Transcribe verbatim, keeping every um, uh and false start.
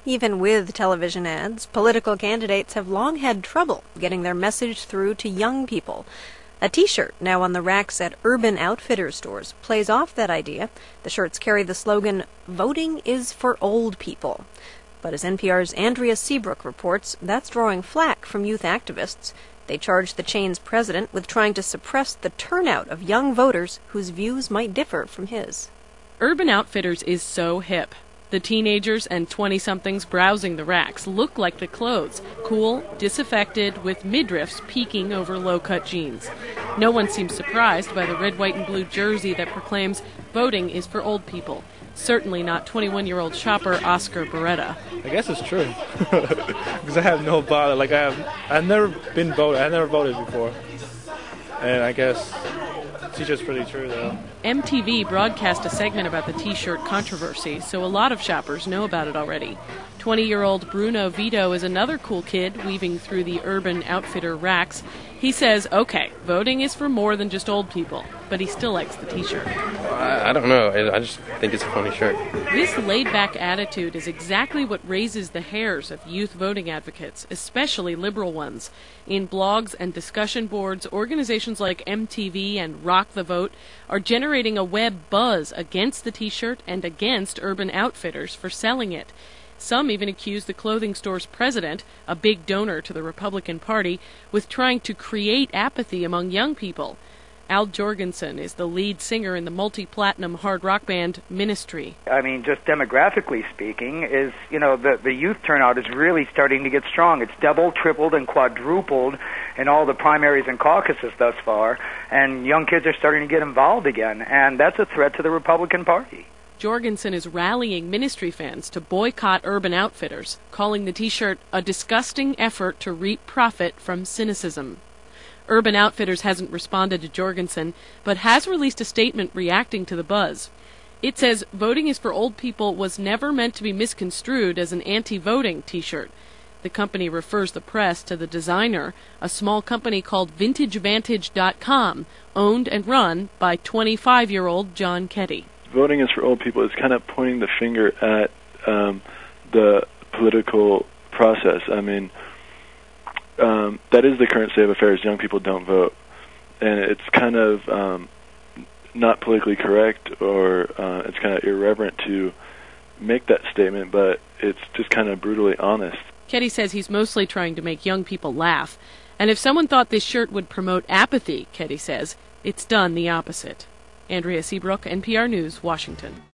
Even with television ads, political candidates have long had trouble getting their message through to young people. A T-shirt now on the racks at Urban Outfitters stores plays off that idea. The shirts carry the slogan, "Voting is for old people." But as N P R's Andrea Seabrook reports, that's drawing flack from youth activists. They charged the chain's president with trying to suppress the turnout of young voters whose views might differ from his. Urban Outfitters is so hip. The teenagers and twenty-somethings browsing the racks look like the clothes, cool, disaffected, with midriffs peeking over low-cut jeans. No one seems surprised by the red, white, and blue jersey that proclaims voting is for old people. Certainly not twenty-one-year-old shopper Oscar Beretta. I guess it's true, because I have no bother. Like I have, I've never been voted. I never voted before, and I guess it's just pretty true, though. M T V broadcast a segment about the T-shirt controversy, so a lot of shoppers know about it already. twenty-year-old Bruno Vito is another cool kid weaving through the Urban Outfitter racks. He says, okay, voting is for more than just old people, but he still likes the T-shirt. I, I don't know. I, I just think it's a funny shirt. This laid-back attitude is exactly what raises the hairs of youth voting advocates, especially liberal ones. In blogs and discussion boards, organizations like M T V and Rock the Vote are generating a web buzz against the T-shirt and against Urban Outfitters for selling it. Some even accuse the clothing store's president, a big donor to the Republican Party, with trying to create apathy among young people. Al Jorgensen is the lead singer in the multi-platinum hard rock band Ministry. I mean, just demographically speaking, is, you know, the, the youth turnout is really starting to get strong. It's doubled, tripled, and quadrupled in all the primaries and caucuses thus far, and young kids are starting to get involved again, and that's a threat to the Republican Party. Jorgensen is rallying Ministry fans to boycott Urban Outfitters, calling the T-shirt a disgusting effort to reap profit from cynicism. Urban Outfitters hasn't responded to Jorgensen, but has released a statement reacting to the buzz. It says voting is for old people was never meant to be misconstrued as an anti-voting T-shirt. The company refers the press to the designer, a small company called Vintage Vantage dot com, owned and run by twenty-five-year-old John Ketty. Voting is for old people is kind of pointing the finger at um, the political process. I mean, um, that is the current state of affairs. Young people don't vote. And it's kind of um, not politically correct, or uh, it's kind of irreverent to make that statement, but it's just kind of brutally honest. Ketty says he's mostly trying to make young people laugh. And if someone thought this shirt would promote apathy, Ketty says, it's done the opposite. Andrea Seabrook, N P R News, Washington.